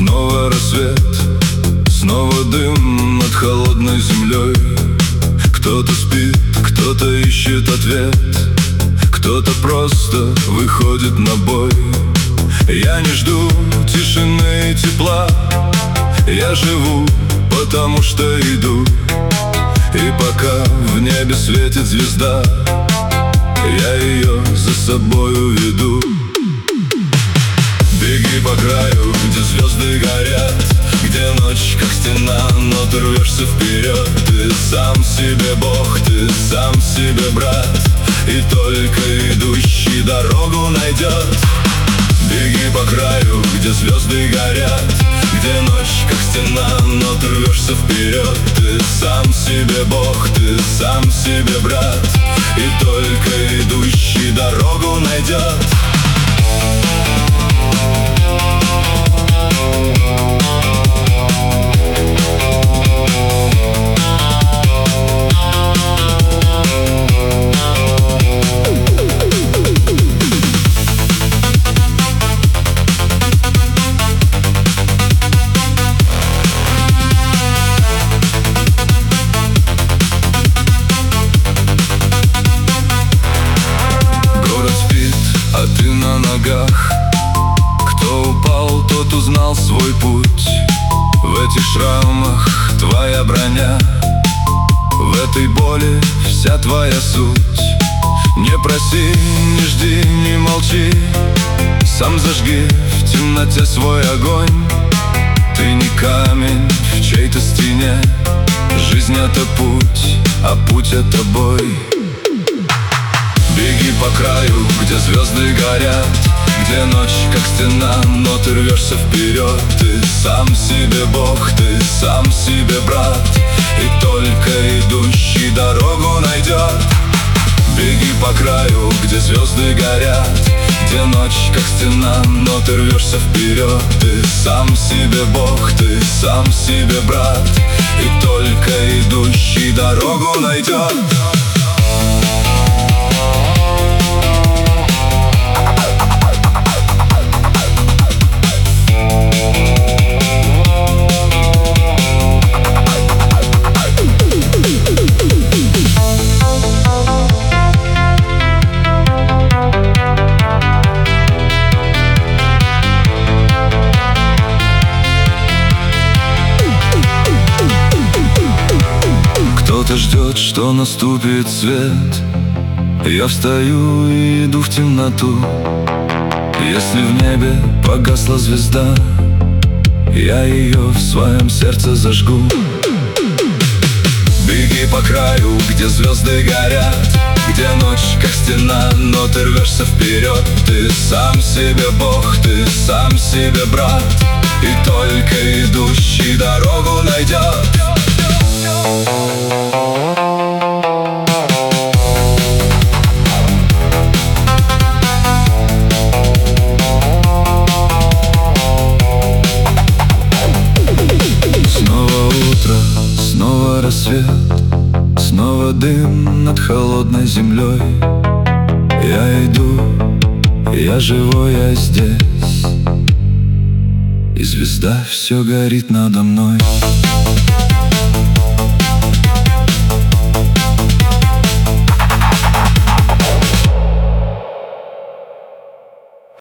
Снова рассвет, снова дым над холодной землей. Кто-то спит, кто-то ищет ответ, кто-то просто выходит на бой. Я не жду тишины и тепла, я живу, потому что иду. И пока в небе светит звезда, я ее за собою веду. Беги по краю, где звезды горят, где ночь как стена, но ты рвешься вперед. Ты сам себе бог, ты сам себе брат, и только идущий дорогу найдет. Беги по краю, где звезды горят, где ночь как стена, но ты рвешься вперед. Ты сам себе бог, ты сам себе брат, и только идущий дорогу найдет. А ты на ногах. Кто упал, тот узнал свой путь. В этих шрамах твоя броня, в этой боли вся твоя суть. Не проси, не жди, не молчи, сам зажги в темноте свой огонь. Ты не камень в чьей-то стене, жизнь это путь, а путь это бой. Беги по краю, где звезды горят, где ночь как стена, но ты рвешься вперед. Ты сам себе бог, ты сам себе брат, и только идущий дорогу найдет. Беги по краю, где звезды горят, где ночь как стена, но ты рвешься вперед. Ты сам себе бог, ты сам себе брат, и только идущий дорогу найдет. Кто-то ждет, что наступит свет. Я встаю и иду в темноту. Если в небе погасла звезда, я ее в своем сердце зажгу. Беги по краю, где звезды горят, где ночь как стена, но ты рвешься вперед. Ты сам себе бог, ты сам себе брат, и только идущий дорогу найдет. Снова утро, снова рассвет, снова дым над холодной землей. Я иду, я живой, я здесь, и звезда все горит надо мной.